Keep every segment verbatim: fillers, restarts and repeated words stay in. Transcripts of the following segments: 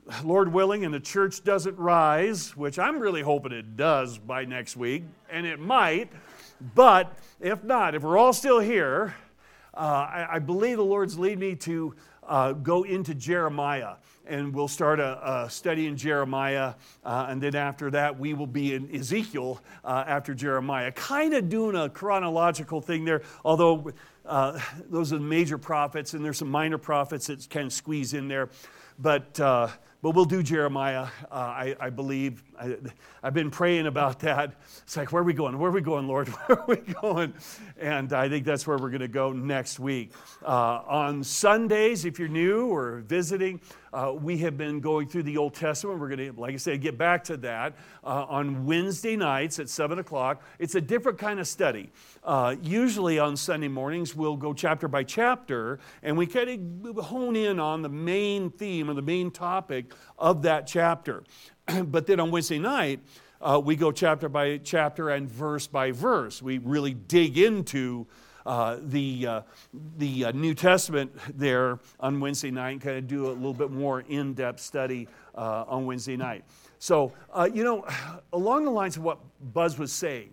Lord willing, and the church doesn't rise, which I'm really hoping it does by next week, and it might, but if not, if we're all still here, uh, I, I believe the Lord's leading me to uh, go into Jeremiah, and we'll start a, a study in Jeremiah, uh, and then after that we will be in Ezekiel uh, after Jeremiah, kind of doing a chronological thing there, although uh, those are the major prophets, and there's some minor prophets that can squeeze in there, but uh, But we'll do Jeremiah, uh, I, I believe. I, I've been praying about that. It's like, where are we going? Where are we going, Lord? Where are we going? And I think that's where we're going to go next week. Uh, on Sundays, if you're new or visiting, uh, we have been going through the Old Testament. We're going to, like I said, get back to that. Uh, on Wednesday nights at seven o'clock, it's a different kind of study. Uh, usually on Sunday mornings, we'll go chapter by chapter, and we kind of hone in on the main theme or the main topic of that chapter. But then on Wednesday night, uh, we go chapter by chapter and verse by verse. We really dig into uh, the, uh, the uh, New Testament there on Wednesday night and kind of do a little bit more in-depth study uh, on Wednesday night. So, uh, you know, along the lines of what Buzz was saying,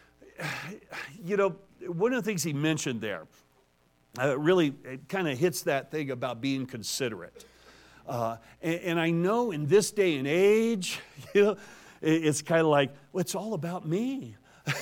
you know, one of the things he mentioned there, uh, really it kind of hits that thing about being considerate. Uh, and, and I know in this day and age, you know, it, it's kind of like, well, it's all about me.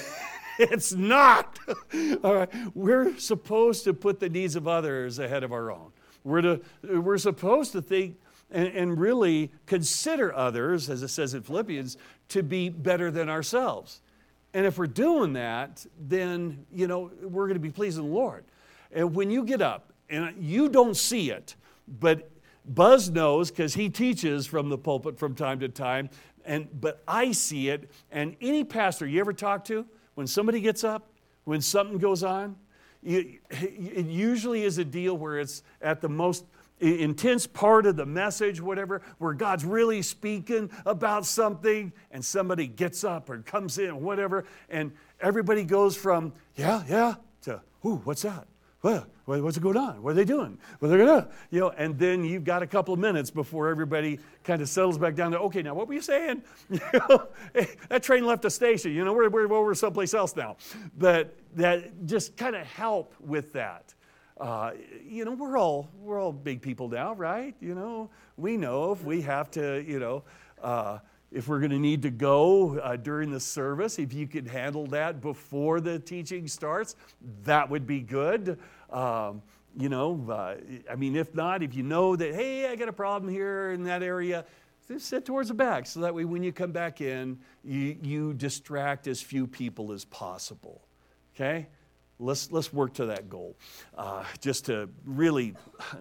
It's not. All right, we're supposed to put the needs of others ahead of our own. We're to, we're supposed to think and, and really consider others, as it says in Philippians, to be better than ourselves. And if we're doing that, then, you know, we're going to be pleasing the Lord. And when you get up, and you don't see it, but Buzz knows because he teaches from the pulpit from time to time, and but I see it, and any pastor you ever talk to, when somebody gets up, when something goes on, you, it usually is a deal where it's at the most intense part of the message, whatever, where God's really speaking about something, and somebody gets up or comes in, whatever, and everybody goes from, yeah, yeah, to, ooh, what's that? Well, what's going on? What are they doing? What are they gonna, you know? And then you've got a couple of minutes before everybody kind of settles back down to, okay, now what were you saying? You know, that train left the station. You know, we're we're, we're someplace else now. But that just kind of help with that. Uh, you know, we're all we're all big people now, right? You know, we know if we have to, you know. Uh, If we're going to need to go uh, during the service, if you could handle that before the teaching starts, that would be good. Um, you know, uh, I mean, if not, if you know that, hey, I got a problem here in that area, just sit towards the back so that way when you come back in, you, you distract as few people as possible. Okay? Let's, let's work to that goal. Uh, just to really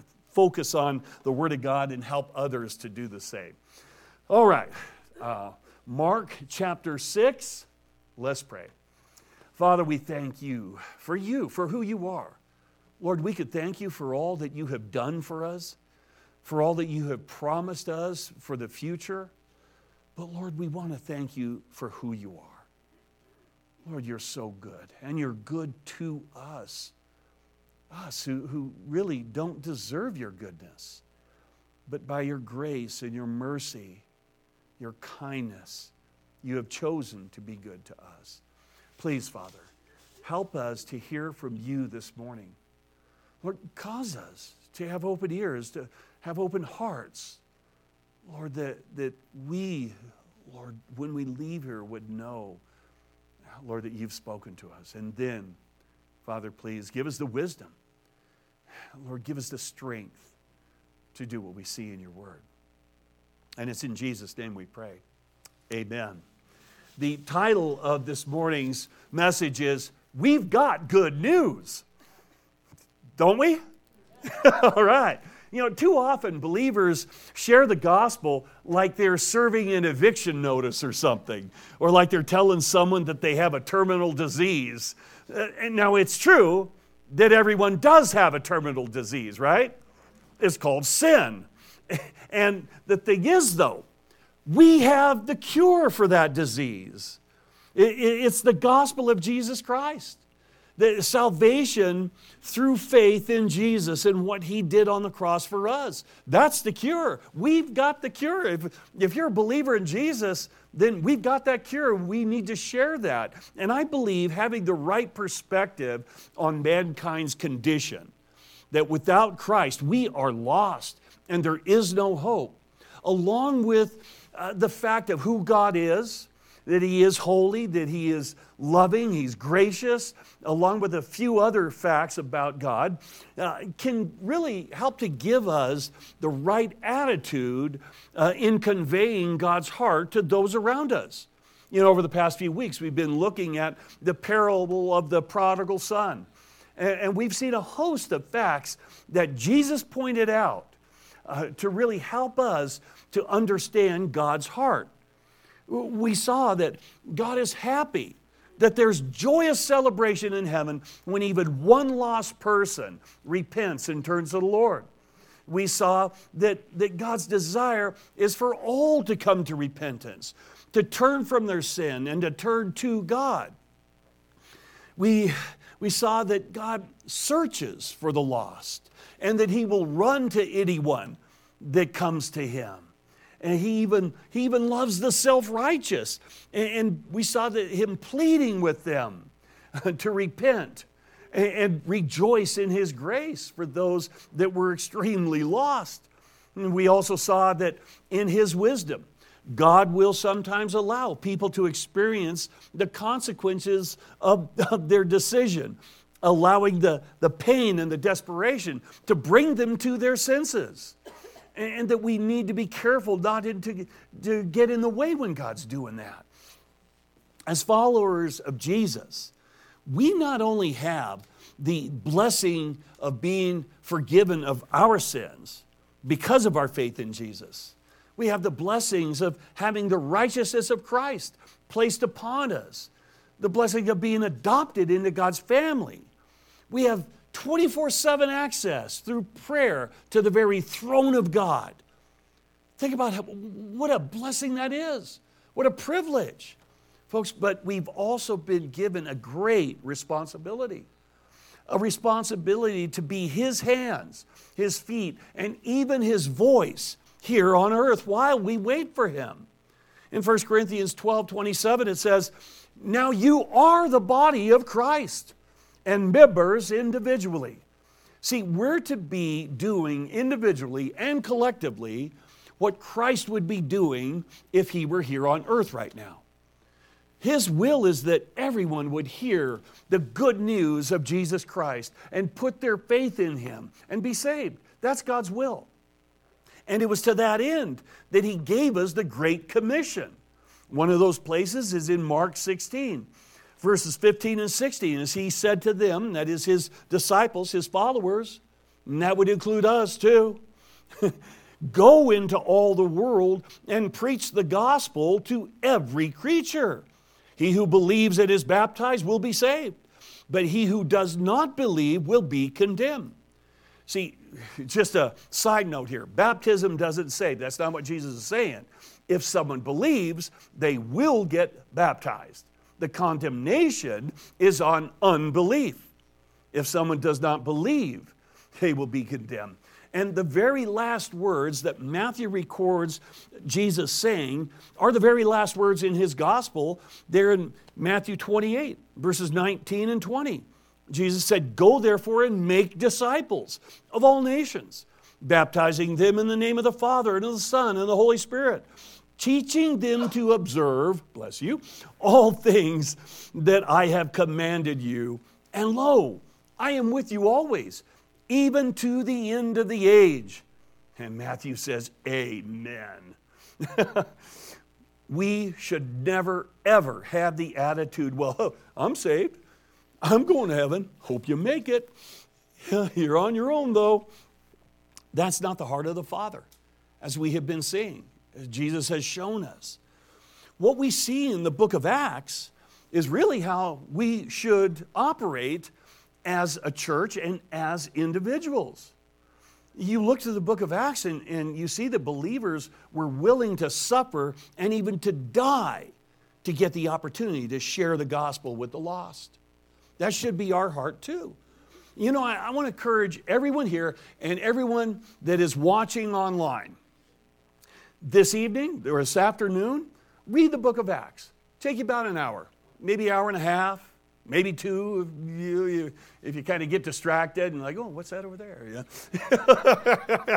focus on the Word of God and help others to do the same. All right. Uh, Mark chapter six, let's pray. Father, we thank you for you, for who you are. Lord, we could thank you for all that you have done for us, for all that you have promised us for the future. But Lord, we want to thank you for who you are. Lord, you're so good, and you're good to us, us who, who really don't deserve your goodness. But by your grace and your mercy, your kindness, you have chosen to be good to us. Please, Father, help us to hear from you this morning. Lord, cause us to have open ears, to have open hearts. Lord, that, that we, Lord, when we leave here would know, Lord, that you've spoken to us. And then, Father, please give us the wisdom. Lord, give us the strength to do what we see in your word. And it's in Jesus' name we pray. Amen. The title of this morning's message is, We've Got Good News. Don't we? All right. You know, too often believers share the gospel like they're serving an eviction notice or something, or like they're telling someone that they have a terminal disease. Uh, and now it's true that everyone does have a terminal disease, right? It's called sin. And the thing is, though, we have the cure for that disease. It's the gospel of Jesus Christ. The salvation through faith in Jesus and what He did on the cross for us. That's the cure. We've got the cure. If, if you're a believer in Jesus, then we've got that cure. We need to share that. And I believe having the right perspective on mankind's condition, that without Christ we are lost and there is no hope, along with uh, the fact of who God is, that He is holy, that He is loving, He's gracious, along with a few other facts about God, uh, can really help to give us the right attitude uh, in conveying God's heart to those around us. You know, over the past few weeks, we've been looking at the parable of the prodigal son. And, and we've seen a host of facts that Jesus pointed out uh, to really help us to understand God's heart. We saw that God is happy, that there's joyous celebration in heaven when even one lost person repents and turns to the Lord. We saw that, that God's desire is for all to come to repentance, to turn from their sin and to turn to God. We, we saw that God searches for the lost and that He will run to anyone that comes to Him. And he even, he even loves the self-righteous. And, and we saw that Him pleading with them to repent and, and rejoice in His grace for those that were extremely lost. And we also saw that in His wisdom, God will sometimes allow people to experience the consequences of, of their decision, allowing the, the pain and the desperation to bring them to their senses. And that we need to be careful not to, to get in the way when God's doing that. As followers of Jesus, we not only have the blessing of being forgiven of our sins because of our faith in Jesus, we have the blessings of having the righteousness of Christ placed upon us, the blessing of being adopted into God's family. We have twenty-four seven access through prayer to the very throne of God. Think about how, what a blessing that is. What a privilege. Folks, but we've also been given a great responsibility. A responsibility to be His hands, His feet, and even His voice here on earth while we wait for Him. In First Corinthians twelve twenty-seven it says, "Now you are the body of Christ, and members individually." See, we're to be doing individually and collectively what Christ would be doing if He were here on earth right now. His will is that everyone would hear the good news of Jesus Christ and put their faith in Him and be saved. That's God's will. And it was to that end that He gave us the Great Commission. One of those places is in Mark sixteen. Verses fifteen and sixteen, as He said to them, that is His disciples, His followers, and that would include us too, "Go into all the world and preach the gospel to every creature. He who believes and is baptized will be saved, but he who does not believe will be condemned." See, just a side note here, baptism doesn't save. That's not what Jesus is saying. If someone believes, they will get baptized. The condemnation is on unbelief. If someone does not believe, they will be condemned. And the very last words that Matthew records Jesus saying are the very last words in his gospel. They're in Matthew twenty-eight, verses nineteen and twenty. Jesus said, "Go therefore and make disciples of all nations, baptizing them in the name of the Father and of the Son and the Holy Spirit, teaching them to observe," bless you, "all things that I have commanded you. And lo, I am with you always, even to the end of the age." And Matthew says, amen. We should never, ever have the attitude, well, I'm saved. I'm going to heaven. Hope you make it. You're on your own, though. That's not the heart of the Father, as we have been seeing, as Jesus has shown us. What we see in the book of Acts is really how we should operate as a church and as individuals. You look to the book of Acts and, and you see that believers were willing to suffer and even to die to get the opportunity to share the gospel with the lost. That should be our heart too. You know, I, I want to encourage everyone here and everyone that is watching online. This evening or this afternoon, read the book of Acts. Take you about an hour, maybe an hour and a half, maybe two if you, you, if you kind of get distracted and like, oh, what's that over there? Yeah.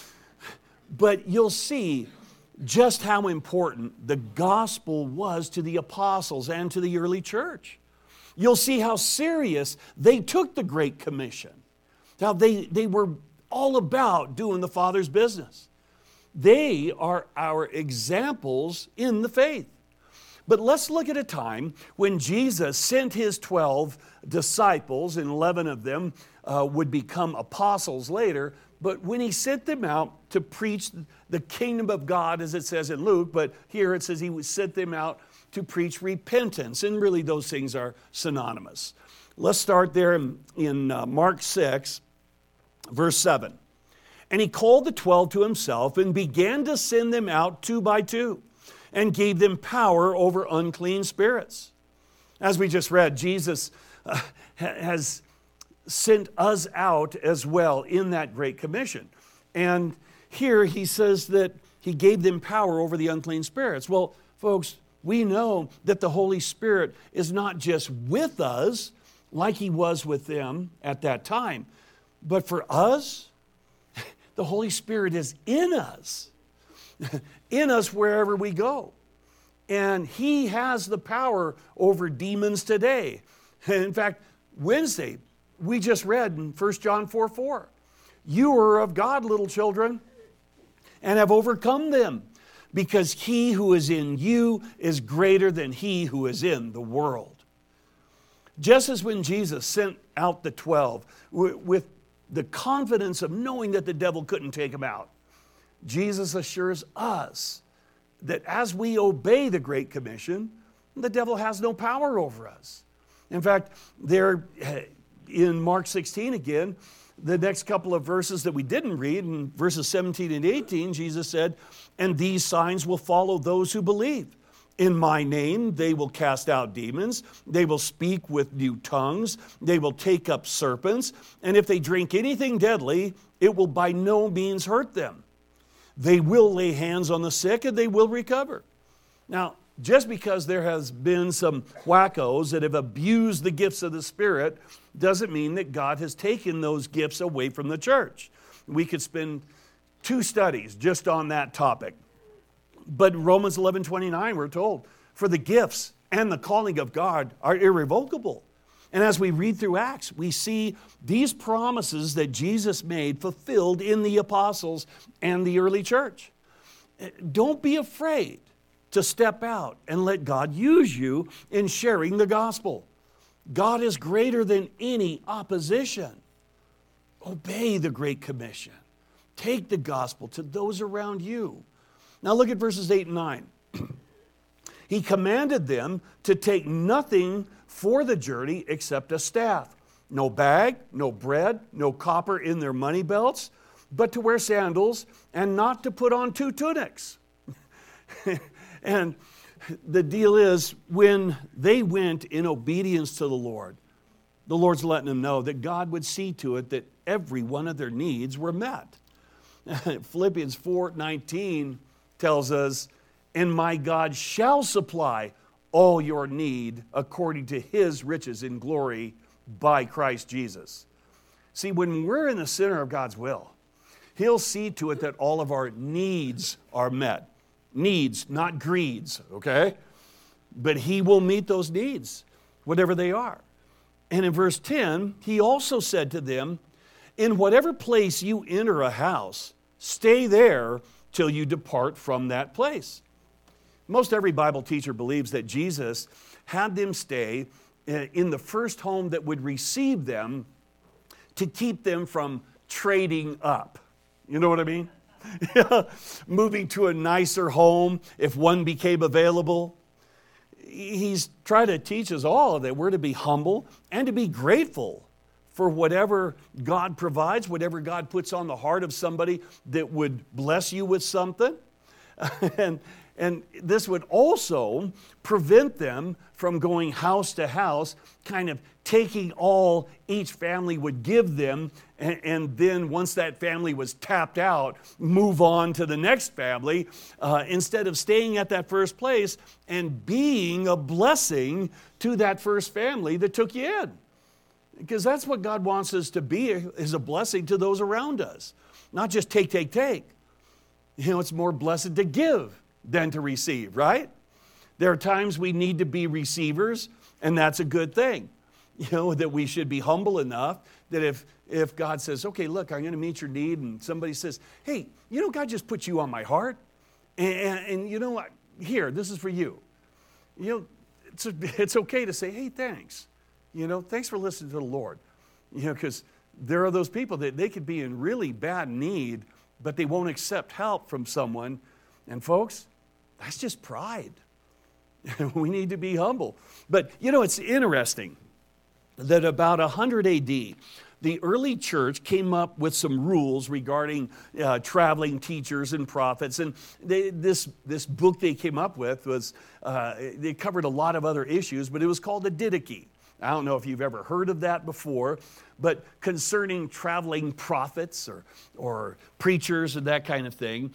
But you'll see just how important the gospel was to the apostles and to the early church. You'll see how serious they took the Great Commission. How they, they were all about doing the Father's business. They are our examples in the faith. But let's look at a time when Jesus sent his twelve disciples, and eleven of them uh, would become apostles later. But when he sent them out to preach the kingdom of God, as it says in Luke, but here it says he sent them out to preach repentance. And really those things are synonymous. Let's start there in, in uh, Mark six, verse seven. And he called the twelve to himself and began to send them out two by two and gave them power over unclean spirits. As we just read, Jesus uh, has sent us out as well in that Great Commission. And here he says that he gave them power over the unclean spirits. Well, folks, we know that the Holy Spirit is not just with us like he was with them at that time, but for us, the Holy Spirit is in us, in us wherever we go. And he has the power over demons today. In fact, Wednesday, we just read in First John four four, you are of God, little children, and have overcome them, because he who is in you is greater than he who is in the world. Just as when Jesus sent out the twelve with the confidence of knowing that the devil couldn't take them out, Jesus assures us that as we obey the Great Commission, the devil has no power over us. In fact, there in Mark sixteen again, the next couple of verses that we didn't read, in verses seventeen and eighteen, Jesus said, and these signs will follow those who believe. In my name, they will cast out demons. They will speak with new tongues. They will take up serpents. And if they drink anything deadly, it will by no means hurt them. They will lay hands on the sick and they will recover. Now, just because there has been some wackos that have abused the gifts of the Spirit doesn't mean that God has taken those gifts away from the church. We could spend two studies just on that topic. But in Romans eleven twenty-nine, we're told, for the gifts and the calling of God are irrevocable. And as we read through Acts, we see these promises that Jesus made fulfilled in the apostles and the early church. Don't be afraid to step out and let God use you in sharing the gospel. God is greater than any opposition. Obey the Great Commission. Take the gospel to those around you. Now look at verses eight and nine. He commanded them to take nothing for the journey except a staff. No bag, no bread, no copper in their money belts, but to wear sandals and not to put on two tunics. And the deal is, when they went in obedience to the Lord, the Lord's letting them know that God would see to it that every one of their needs were met. Philippians four nineteen tells us, and my God shall supply all your need according to his riches in glory by Christ Jesus. See, when we're in the center of God's will, he'll see to it that all of our needs are met. Needs, not greeds, okay? But he will meet those needs, whatever they are. And in verse ten, he also said to them, in whatever place you enter a house, stay there till you depart from that place. Most every Bible teacher believes that Jesus had them stay in the first home that would receive them to keep them from trading up. You know what I mean? Moving to a nicer home if one became available. He's trying to teach us all that we're to be humble and to be grateful for whatever God provides, whatever God puts on the heart of somebody that would bless you with something. and, And this would also prevent them from going house to house, kind of taking all each family would give them, and, and then once that family was tapped out, move on to the next family, uh, instead of staying at that first place and being a blessing to that first family that took you in. Because that's what God wants us to be, is a blessing to those around us. Not just take, take, take. You know, it's more blessed to give than to receive, right? There are times we need to be receivers, and that's a good thing. You know, that we should be humble enough that if, if God says, okay, look, I'm going to meet your need, and somebody says, hey, you know, God just put you on my heart, and, and, and you know what, here, this is for you. You know, it's, it's okay to say, hey, thanks. You know, thanks for listening to the Lord. You know, because there are those people that they could be in really bad need, but they won't accept help from someone. And folks, that's just pride. We need to be humble. But, you know, it's interesting that about one hundred A D, the early church came up with some rules regarding uh, traveling teachers and prophets. And they, this, this book they came up with was, uh, they covered a lot of other issues, but it was called the Didache. I don't know if you've ever heard of that before, but concerning traveling prophets or, or preachers and that kind of thing,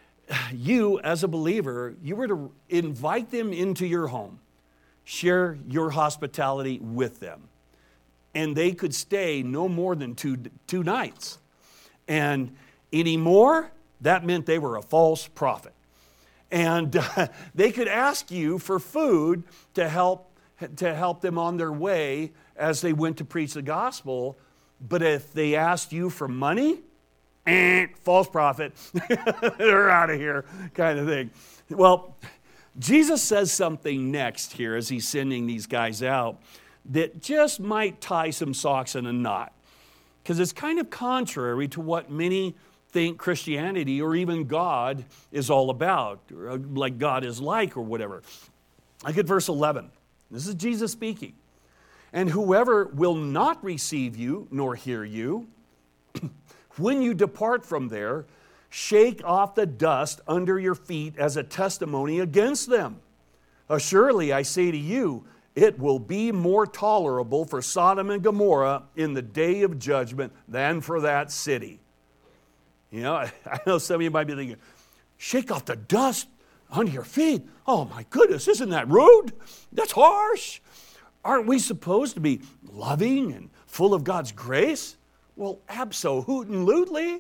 you as a believer, you were to invite them into your home, share your hospitality with them, and they could stay no more than two, two nights. And anymore, that meant they were a false prophet. And uh, they could ask you for food to help to help them on their way as they went to preach the gospel. But if they asked you for money, eh, false prophet, they're out of here kind of thing. Well, Jesus says something next here as he's sending these guys out that just might tie some socks in a knot, because it's kind of contrary to what many think Christianity or even God is all about, or like God is like or whatever. Look at verse eleven. This is Jesus speaking. And whoever will not receive you nor hear you, when you depart from there, shake off the dust under your feet as a testimony against them. Assuredly, I say to you, it will be more tolerable for Sodom and Gomorrah in the day of judgment than for that city. You know, I, I know some of you might be thinking, shake off the dust under your feet. Oh my goodness, isn't that rude? That's harsh. Aren't we supposed to be loving and full of God's grace? Well, absolutely.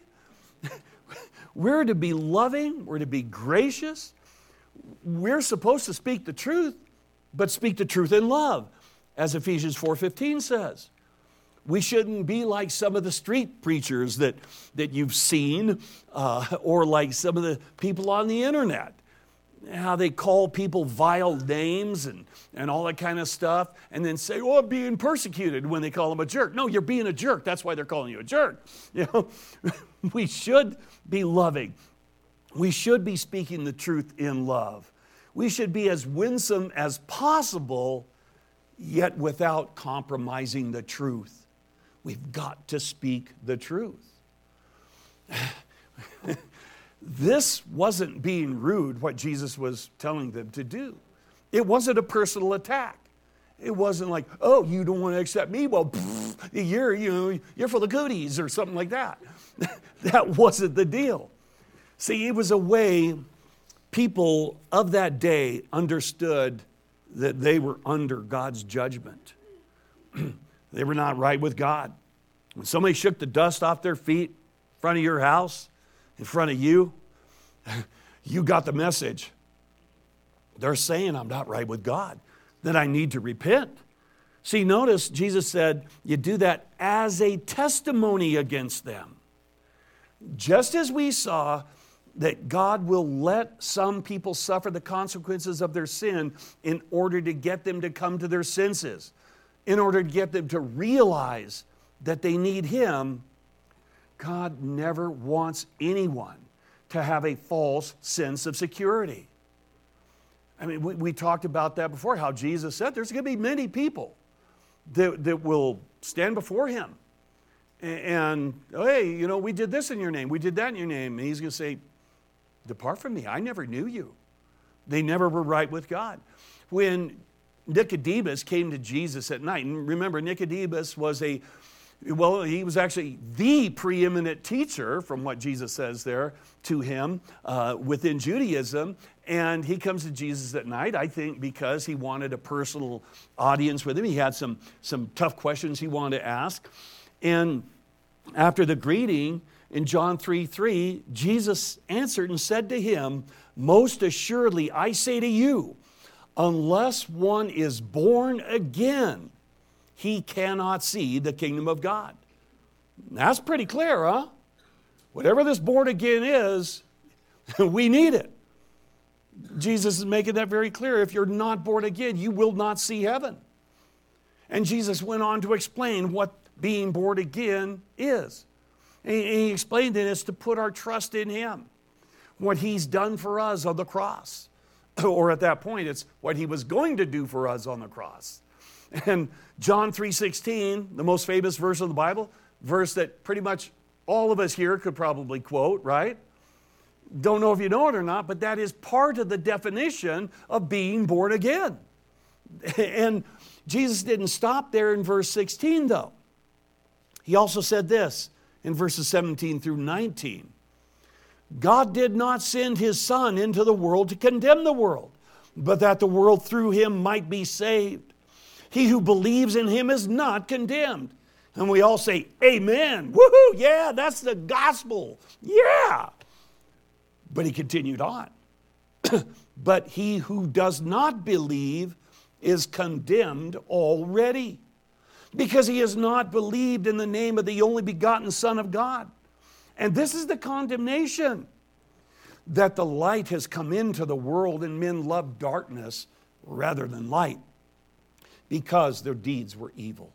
We're to be loving. We're to be gracious. We're supposed to speak the truth, but speak the truth in love, as Ephesians four fifteen says. We shouldn't be like some of the street preachers that, that you've seen, uh, or like some of the people on the internet. How they call people vile names and, and all that kind of stuff, and then say, oh, I'm being persecuted when they call them a jerk. No, you're being a jerk. That's why they're calling you a jerk. You know, we should be loving. We should be speaking the truth in love. We should be as winsome as possible, yet without compromising the truth. We've got to speak the truth. This wasn't being rude, what Jesus was telling them to do. It wasn't a personal attack. It wasn't like, oh, you don't want to accept me? Well, pff, you're, you know, you're full of goodies or something like that. That wasn't the deal. See, it was a way people of that day understood that they were under God's judgment. They were not right with God. When somebody shook the dust off their feet in front of your house, in front of you, you got the message. They're saying, I'm not right with God, that I need to repent. See, notice Jesus said, you do that as a testimony against them. Just as we saw that God will let some people suffer the consequences of their sin in order to get them to come to their senses, in order to get them to realize that they need Him, God never wants anyone to have a false sense of security. I mean, we, we talked about that before, how Jesus said there's going to be many people that, that will stand before Him. And, and, hey, you know, we did this in your name, we did that in your name. And He's going to say, depart from me, I never knew you. They never were right with God. When Nicodemus came to Jesus at night, and remember, Nicodemus was a, well, he was actually the preeminent teacher, from what Jesus says there to him, uh, within Judaism. And he comes to Jesus at night, I think because he wanted a personal audience with him. He had some, some tough questions he wanted to ask. And after the greeting, in John three three, Jesus answered and said to him, "Most assuredly, I say to you, unless one is born again, he cannot see the kingdom of God." That's pretty clear, huh? Whatever this born again is, we need it. Jesus is making that very clear. If you're not born again, you will not see heaven. And Jesus went on to explain what being born again is. And he explained that it's to put our trust in Him, what He's done for us on the cross. Or at that point, it's what He was going to do for us on the cross. And John three sixteen, the most famous verse of the Bible, verse that pretty much all of us here could probably quote, right? Don't know if you know it or not, but that is part of the definition of being born again. And Jesus didn't stop there in verse sixteen, though. He also said this in verses seventeen through nineteen. God did not send His Son into the world to condemn the world, but that the world through Him might be saved. He who believes in Him is not condemned. And we all say, amen. Woohoo, yeah, that's the gospel. Yeah. But he continued on. But he who does not believe is condemned already, because he has not believed in the name of the only begotten Son of God. And this is the condemnation, that the light has come into the world and men love darkness rather than light, because their deeds were evil.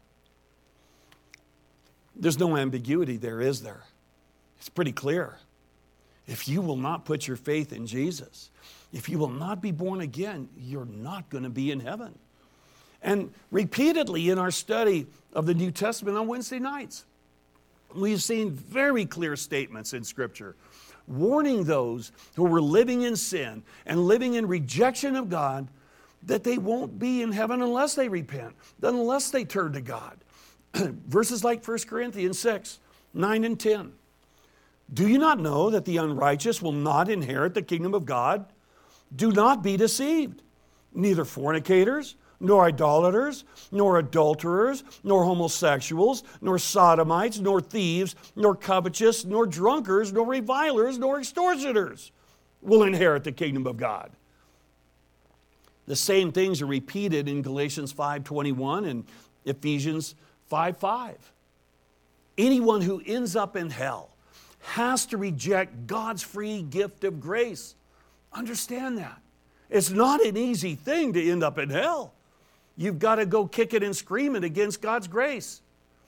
There's no ambiguity there, is there? It's pretty clear. If you will not put your faith in Jesus, if you will not be born again, you're not going to be in heaven. And repeatedly in our study of the New Testament on Wednesday nights, we've seen very clear statements in Scripture warning those who were living in sin and living in rejection of God that they won't be in heaven unless they repent, unless they turn to God. Verses like First Corinthians six, nine and ten. Do you not know that the unrighteous will not inherit the kingdom of God? Do not be deceived. Neither fornicators, nor idolaters, nor adulterers, nor homosexuals, nor sodomites, nor thieves, nor covetous, nor drunkards, nor revilers, nor extortioners will inherit the kingdom of God. The same things are repeated in Galatians five twenty-one and Ephesians five five. Anyone who ends up in hell has to reject God's free gift of grace. Understand that. It's not an easy thing to end up in hell. You've got to go kicking and screaming against God's grace.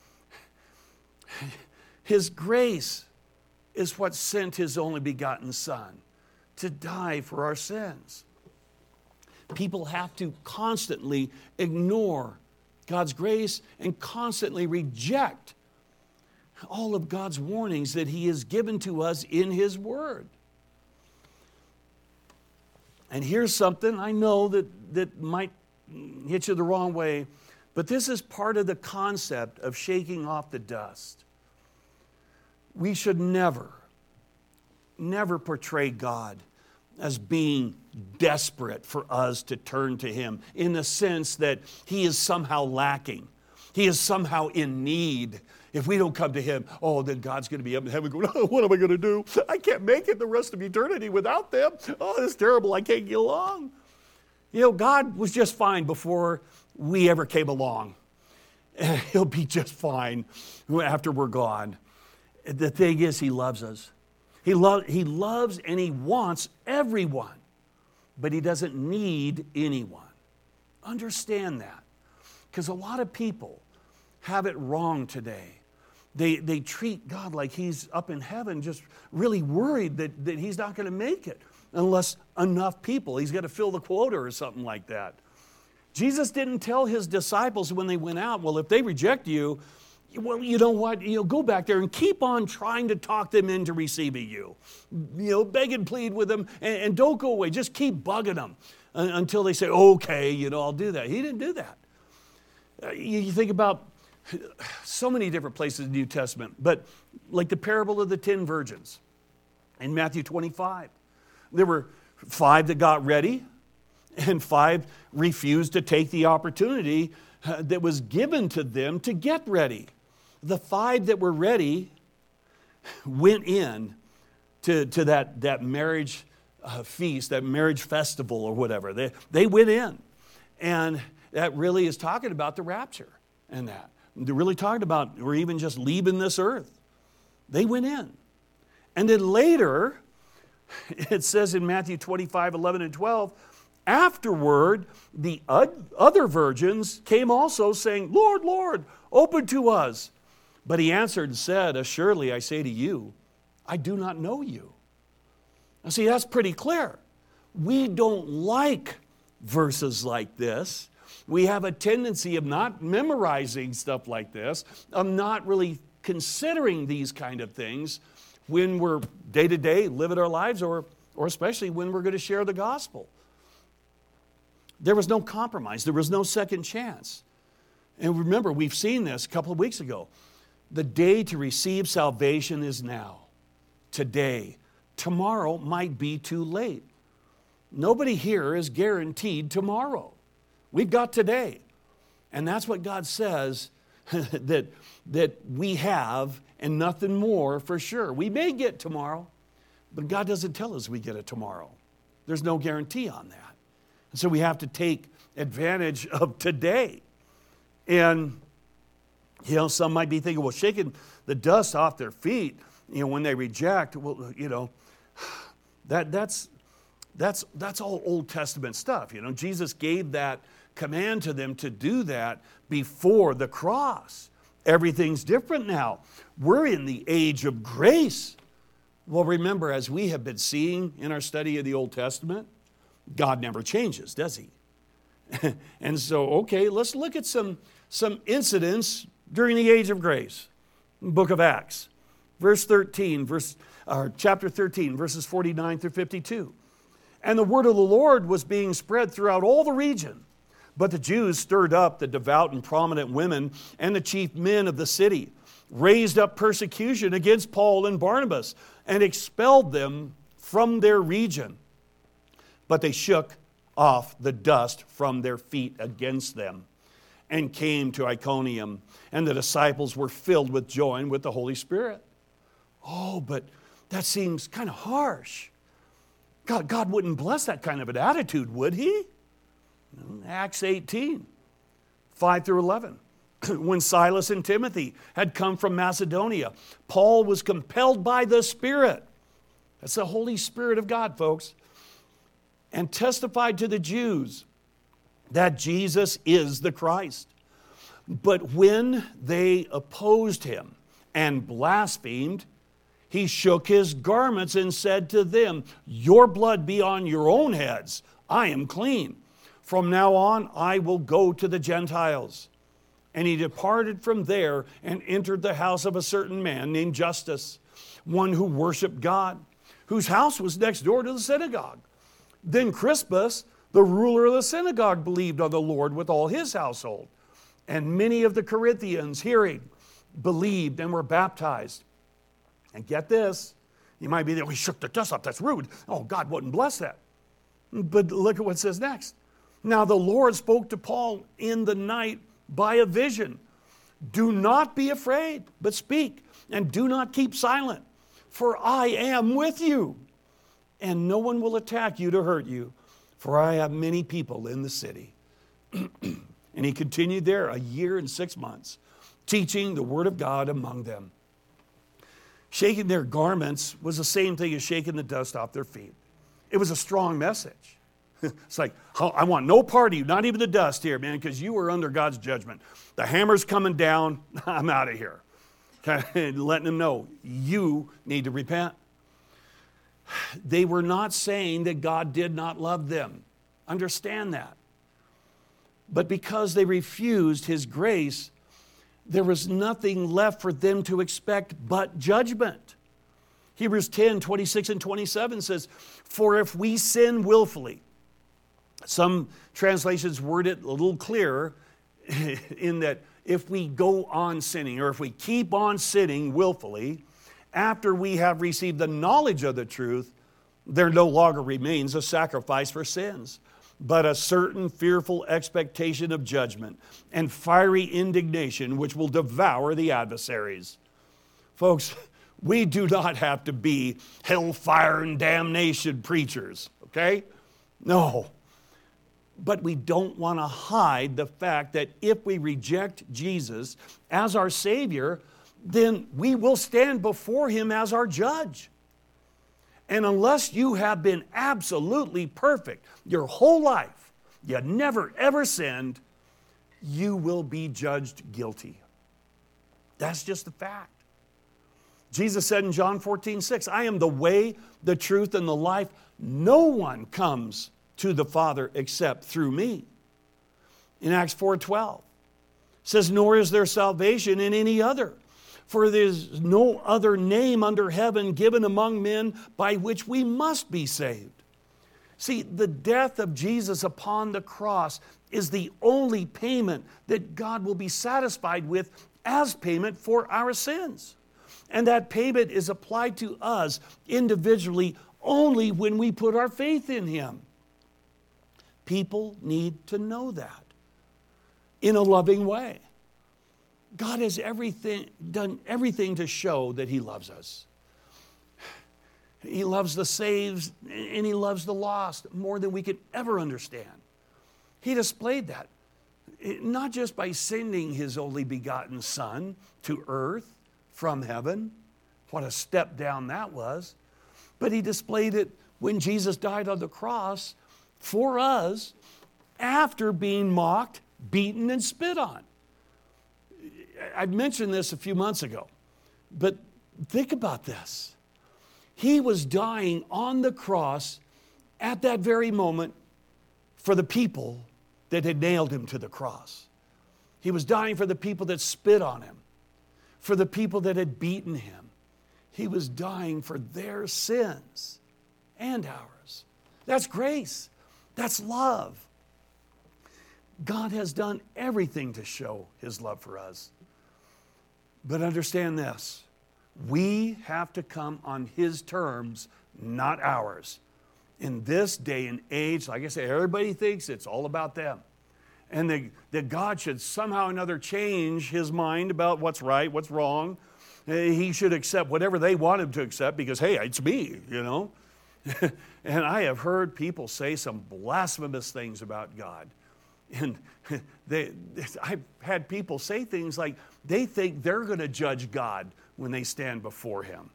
His grace is what sent His only begotten Son to die for our sins. People have to constantly ignore God's grace and constantly reject all of God's warnings that He has given to us in His Word. And here's something I know that, that might hit you the wrong way, but this is part of the concept of shaking off the dust. We should never, never portray God as being desperate for us to turn to Him, in the sense that He is somehow lacking. He is somehow in need. If we don't come to Him, oh, then God's going to be up in heaven going, oh, what am I going to do? I can't make it the rest of eternity without them. Oh, this is terrible. I can't get along. You know, God was just fine before we ever came along. And He'll be just fine after we're gone. The thing is, He loves us. He, lo- he loves and He wants everyone, but He doesn't need anyone. Understand that. Because a lot of people have it wrong today. They, they treat God like He's up in heaven, just really worried that, that He's not going to make it unless enough people, He's got to fill the quota or something like that. Jesus didn't tell His disciples when they went out, well, if they reject you, Well, you know what? You know, go back there and keep on trying to talk them into receiving you. You know, beg and plead with them, and, and don't go away. Just keep bugging them until they say, okay, you know, I'll do that. He didn't do that. Uh, you, you think about so many different places in the New Testament, but like the parable of the ten virgins in Matthew twenty-five. There were five that got ready, and five refused to take the opportunity uh, that was given to them to get ready. The five that were ready went in to, to that, that marriage uh, feast, that marriage festival or whatever. They, they went in. And that really is talking about the rapture and that. They're really talking about, or even just leaving this earth. They went in. And then later, it says in Matthew twenty-five, eleven and twelve, afterward, the other virgins came also saying, Lord, Lord, open to us. But he answered and said, assuredly, I say to you, I do not know you. Now see, that's pretty clear. We don't like verses like this. We have a tendency of not memorizing stuff like this, of not really considering these kind of things when we're day-to-day living our lives, or, or especially when we're going to share the gospel. There was no compromise. There was no second chance. And remember, we've seen this a couple of weeks ago. The day to receive salvation is now, today. Tomorrow might be too late. Nobody here is guaranteed tomorrow. We've got today. And that's what God says that, that we have, and nothing more for sure. We may get tomorrow, but God doesn't tell us we get it tomorrow. There's no guarantee on that. And so we have to take advantage of today. And you know, some might be thinking, well, shaking the dust off their feet, you know, when they reject, well, you know, that that's that's that's all Old Testament stuff. You know, Jesus gave that command to them to do that before the cross. Everything's different now. We're in the age of grace. Well, remember, as we have been seeing in our study of the Old Testament, God never changes, does he? And so, okay, let's look at some, some incidents during the age of grace. Book of Acts, verse thirteen, verse, or chapter thirteen, verses forty-nine through fifty-two. And the word of the Lord was being spread throughout all the region. But the Jews stirred up the devout and prominent women and the chief men of the city, raised up persecution against Paul and Barnabas, and expelled them from their region. But they shook off the dust from their feet against them, and came to Iconium, and the disciples were filled with joy and with the Holy Spirit. Oh, but that seems kind of harsh. God, God wouldn't bless that kind of an attitude, would he? Acts eighteen, five through eleven. When Silas and Timothy had come from Macedonia, Paul was compelled by the Spirit. That's the Holy Spirit of God, folks. And testified to the Jews that Jesus is the Christ. But when they opposed him and blasphemed, he shook his garments and said to them, your blood be on your own heads. I am clean. From now on, I will go to the Gentiles. And he departed from there and entered the house of a certain man named Justus, one who worshiped God, whose house was next door to the synagogue. Then Crispus, the ruler of the synagogue, believed on the Lord with all his household. And many of the Corinthians, hearing, believed and were baptized. And get this, you might be there, we shook the dust up, that's rude. Oh, God wouldn't bless that. But look at what it says next. Now the Lord spoke to Paul in the night by a vision. Do not be afraid, but speak, and do not keep silent, for I am with you, and no one will attack you to hurt you, for I have many people in the city. And he continued there a year and six months, teaching the word of God among them. Shaking their garments was the same thing as shaking the dust off their feet. It was a strong message. It's like, I want no part of you, not even the dust here, man, because you are under God's judgment. The hammer's coming down, I'm out of here. Okay? Letting them know, you need to repent. They were not saying that God did not love them. Understand that. But because they refused his grace, there was nothing left for them to expect but judgment. Hebrews ten, twenty-six and twenty-seven says, for if we sin willfully, some translations word it a little clearer in that if we go on sinning, or if we keep on sinning willfully, after we have received the knowledge of the truth, there no longer remains a sacrifice for sins, but a certain fearful expectation of judgment and fiery indignation which will devour the adversaries. Folks, we do not have to be hellfire and damnation preachers, okay? No. But we don't want to hide the fact that if we reject Jesus as our Savior, then we will stand before Him as our judge. And unless you have been absolutely perfect your whole life, you never ever sinned, you will be judged guilty. That's just the fact. Jesus said in John fourteen six, I am the way, the truth, and the life. No one comes to the Father except through me. In Acts four twelve, it says, nor is there salvation in any other. For there is no other name under heaven given among men by which we must be saved. See, the death of Jesus upon the cross is the only payment that God will be satisfied with as payment for our sins. And that payment is applied to us individually only when we put our faith in Him. People need to know that in a loving way. God has everything, done everything to show that He loves us. He loves the saved and He loves the lost more than we could ever understand. He displayed that, not just by sending His only begotten Son to earth from heaven. What a step down that was. But He displayed it when Jesus died on the cross for us after being mocked, beaten, and spit on. I mentioned this a few months ago, but think about this. He was dying on the cross at that very moment for the people that had nailed Him to the cross. He was dying for the people that spit on Him, for the people that had beaten Him. He was dying for their sins and ours. That's grace. That's love. God has done everything to show His love for us. But understand this, we have to come on His terms, not ours. In this day and age, like I say, everybody thinks it's all about them. And that, that God should somehow or another change His mind about what's right, what's wrong. He should accept whatever they want Him to accept because, hey, it's me, you know. And I have heard people say some blasphemous things about God. And they, I've had people say things like they think they're going to judge God when they stand before Him.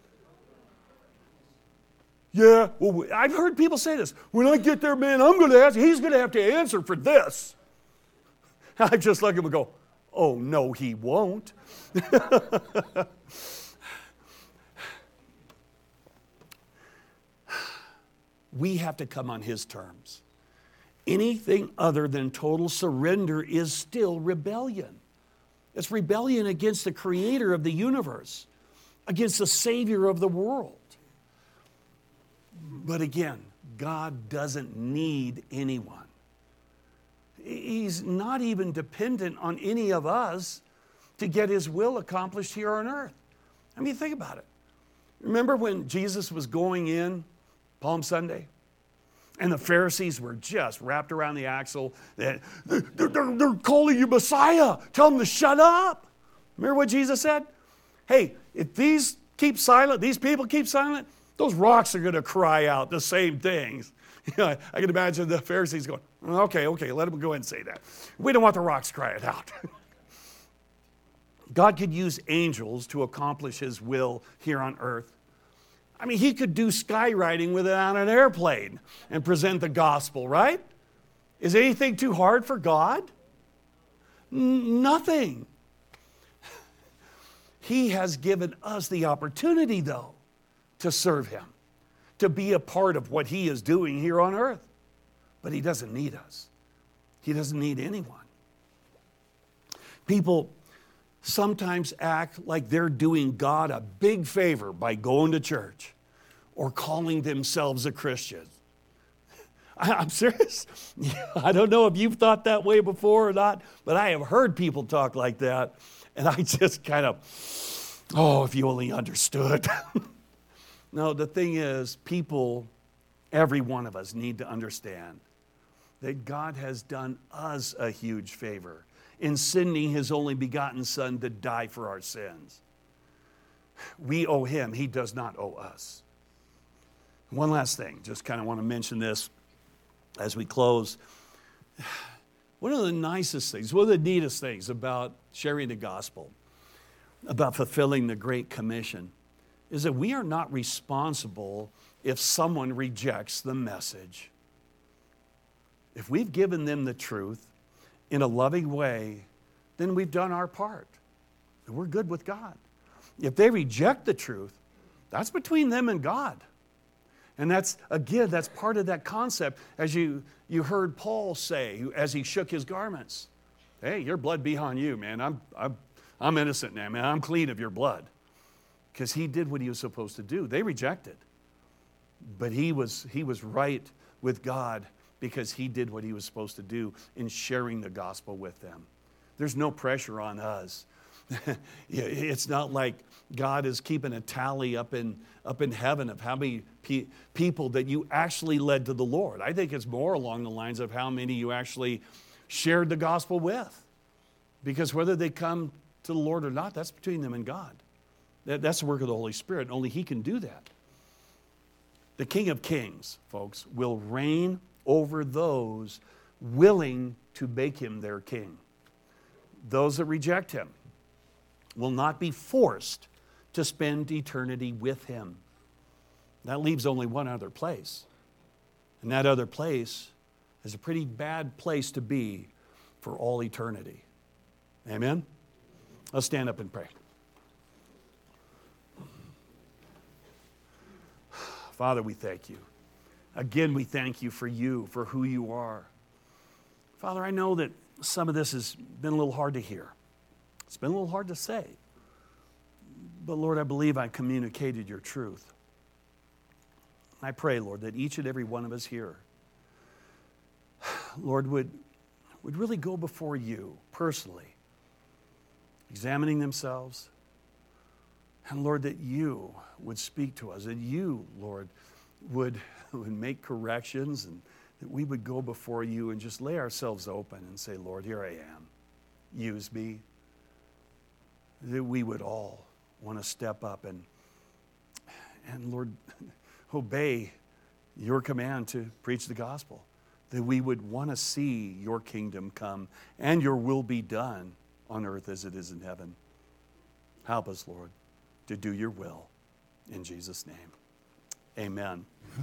Yeah, well, I've heard people say this. When I get there, man, I'm going to ask, He's going to have to answer for this. I just look at him and go, oh, no, He won't. We have to come on His terms. Anything other than total surrender is still rebellion. It's rebellion against the Creator of the universe, against the Savior of the world. But again, God doesn't need anyone. He's not even dependent on any of us to get His will accomplished here on earth. I mean, think about it. Remember when Jesus was going in Palm Sunday? And the Pharisees were just wrapped around the axle. They're, they're, they're, they're calling you Messiah. Tell them to shut up. Remember what Jesus said? Hey, if these keep silent, these people keep silent, those rocks are going to cry out the same things. You know, I can imagine the Pharisees going, okay, okay, let them go ahead and say that. We don't want the rocks crying out. God could use angels to accomplish His will here on earth. I mean, He could do skywriting without an airplane and present the gospel, right? Is anything too hard for God? N- nothing. He has given us the opportunity, though, to serve Him, to be a part of what He is doing here on earth. But He doesn't need us. He doesn't need anyone. People sometimes act like they're doing God a big favor by going to church or calling themselves a Christian. I'm serious. I don't know if you've thought that way before or not, but I have heard people talk like that, and I just kind of, oh, if you only understood. No, the thing is, people, every one of us need to understand that God has done us a huge favor in sending His only begotten Son to die for our sins. We owe Him. He does not owe us. One last thing, just kind of want to mention this as we close. One of the nicest things, one of the neatest things about sharing the gospel, about fulfilling the Great Commission, is that we are not responsible if someone rejects the message. If we've given them the truth in a loving way, then we've done our part. And we're good with God. If they reject the truth, that's between them and God. And that's, again, that's part of that concept, as you, you heard Paul say as he shook his garments. Hey, your blood be on you, man. I'm, I'm, I'm innocent now, man. I'm clean of your blood. Because he did what he was supposed to do. They rejected. But he was, he was right with God because he did what he was supposed to do in sharing the gospel with them. There's no pressure on us. It's not like God is keeping a tally up in, up in heaven of how many pe- people that you actually led to the Lord. I think it's more along the lines of how many you actually shared the gospel with. Because whether they come to the Lord or not, that's between them and God. That, that's the work of the Holy Spirit. Only He can do that. The King of Kings, folks, will reign over those willing to make Him their king. Those that reject Him will not be forced to spend eternity with Him. That leaves only one other place. And that other place is a pretty bad place to be for all eternity. Amen? Let's stand up and pray. Father, we thank You. Again, we thank You for You, for who You are. Father, I know that some of this has been a little hard to hear. It's been a little hard to say. But Lord, I believe I communicated Your truth. I pray, Lord, that each and every one of us here, Lord, would, would really go before You personally, examining themselves. And Lord, that You would speak to us, that You, Lord, would, would make corrections, and that we would go before You and just lay ourselves open and say, Lord, here I am. Use me. That we would all want to step up and, and Lord, obey Your command to preach the gospel. That we would want to see Your kingdom come and Your will be done on earth as it is in heaven. Help us, Lord, to do Your will. In Jesus' name, amen.